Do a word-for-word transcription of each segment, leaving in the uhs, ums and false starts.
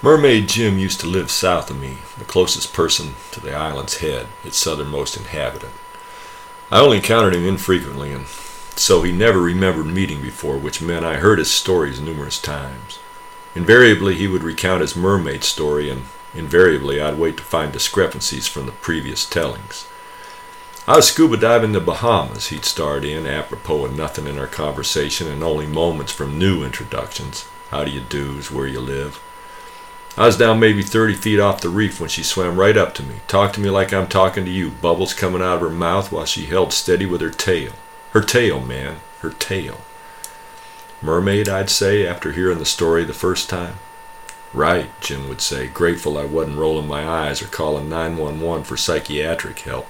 Mermaid Jim used to live south of me, the closest person to the island's head, its southernmost inhabitant. I only encountered him infrequently, and so he never remembered meeting before, which meant I heard his stories numerous times. Invariably he would recount his mermaid story, and invariably I'd wait to find discrepancies from the previous tellings. I was scuba diving in the Bahamas, he'd start in, apropos of nothing in our conversation and only moments from new introductions. How do you do's, where you live. I was down maybe thirty feet off the reef when she swam right up to me, talked to me like I'm talking to you, bubbles coming out of her mouth while she held steady with her tail. Her tail, man, her tail. Mermaid, I'd say, after hearing the story the first time. Right, Jim would say, grateful I wasn't rolling my eyes or calling nine one one for psychiatric help.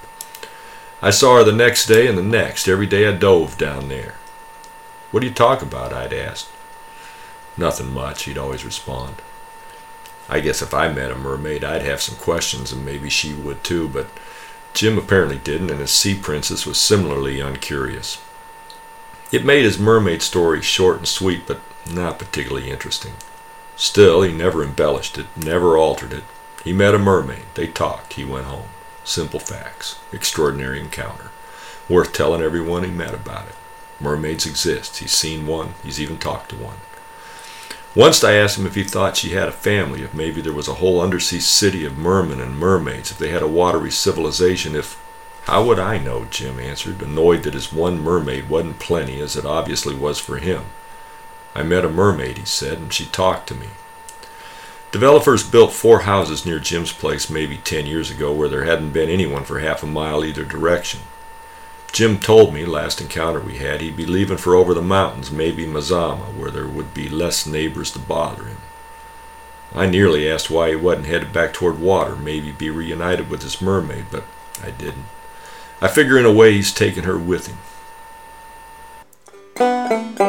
I saw her the next day and the next, every day I dove down there. What do you talk about, I'd ask. Nothing much, he'd always respond. I guess if I met a mermaid, I'd have some questions, and maybe she would too, but Jim apparently didn't, and his sea princess was similarly uncurious. It made his mermaid story short and sweet, but not particularly interesting. Still, he never embellished it, never altered it. He met a mermaid, they talked, he went home. Simple facts. Extraordinary encounter. Worth telling everyone he met about it. Mermaids exist. He's seen one. He's even talked to one. Once I asked him if he thought she had a family, if maybe there was a whole undersea city of mermen and mermaids, if they had a watery civilization, if... How would I know, Jim answered, annoyed that his one mermaid wasn't plenty, as it obviously was for him. I met a mermaid, he said, and she talked to me. Developers built four houses near Jim's place maybe ten years ago where there hadn't been anyone for half a mile either direction. Jim told me, last encounter we had, he'd be leaving for over the mountains, maybe Mazama, where there would be less neighbors to bother him. I nearly asked why he wasn't headed back toward water, maybe be reunited with his mermaid, but I didn't. I figure in a way he's taken her with him.